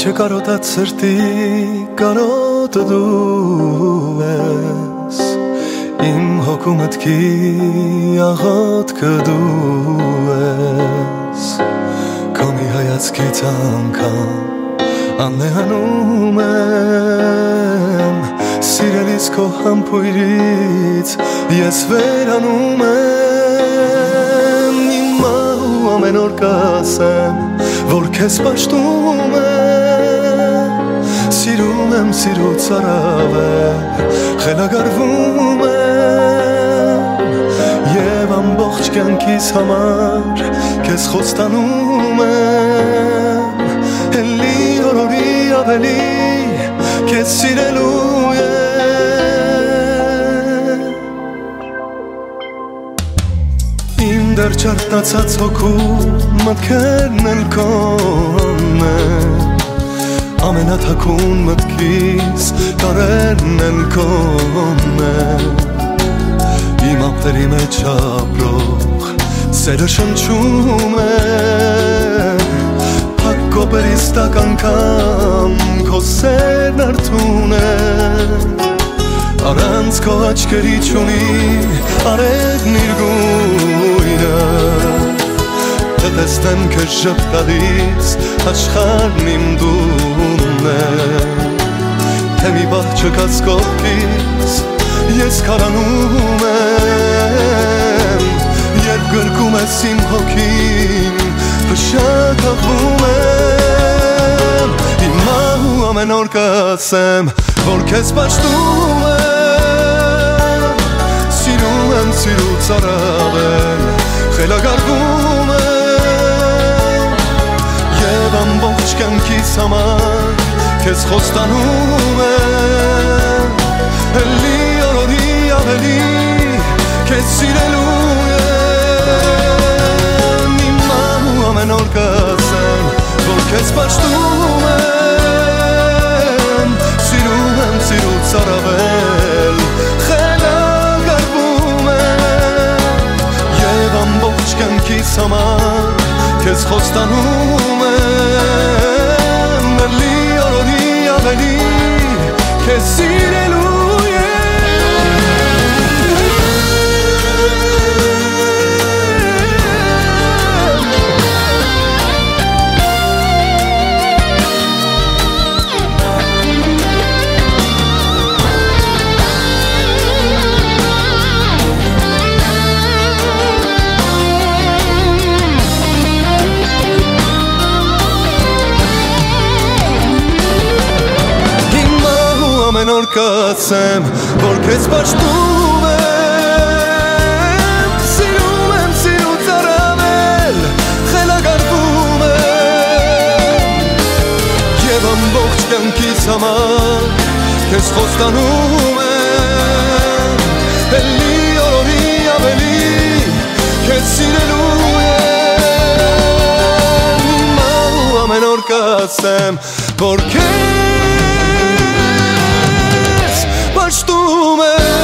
Ինչը կարոտած սրտի կարոտը դու ես Իմ հոգու մտքի աղոտքը դու ես Քո մի հայացքից անգամ աննեհանում եմ Սիրելիս քո համբույրից ես վերանում եմ Հիմա ու ամեն օր կասեմ, որ քեզ պաշտում եմ Սիրում եմ սիրուց առավել, խելագարվում եմ Եվ ամբողջ կյանքիս համար քեզ խոստանում եմ Էլի օրորի ավելի քեզ սիրելու եմ Իմ դեռ չարթնացած հոգու մտքերն էլ քոն են Ամենաթաքուն մտքիս տարերն էլ քոն են Իմ ափերի մեջ ապրող սերը շնչում է Փակ կոպերիս տակ անգամ քո սերն արթուն է Առանց քո աչքերի չունի արևն իր գույնը Տեսնեմ քեզ ժպտալիս աշխարհն իմ դումն է Թե մի պահ չկաց կողքիս ես քարանում եմ Երբ գրկում ես իմ հոգին փշակվում եմ Հիմա ու ամեն օր կասեմ որ քեզ պաշտում եմ Սիրում եմ սիրուց առավել խելագարվում եմ Ամբողջ կյանքիս համար քեզ խոստանում եմ Էլի օրորի ավելի քեզ սիրելու եմ Հիմա ու ամեն օր կասեմ որ քեզ պաշտում եմ Սիրում եմ սիրուց առավել խելագարվում եմ Եվ ամբողջ կյանքիս համար քեզ խոստանում եմ Էլի օրորի ավելի քեզ սիրելու նոր կասեմ, որ քեզ պաշտում եմ Սիրում եմ սիրուց առավել, խելագարվում եմ Եվ ամբողջ կյանքիս համար քեզ խոստանում եմ Էլի օրորի ավելի քեզ սիրելու եմ Հիմա ու ամեն օր կասեմ, որ պաշտում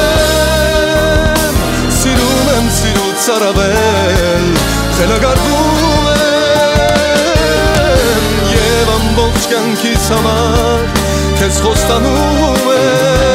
եմ Սիրում եմ սիրուց առավել խելագարվում եմ Եվ ամբողջ կյանքիս համար քեզ խոստանում եմ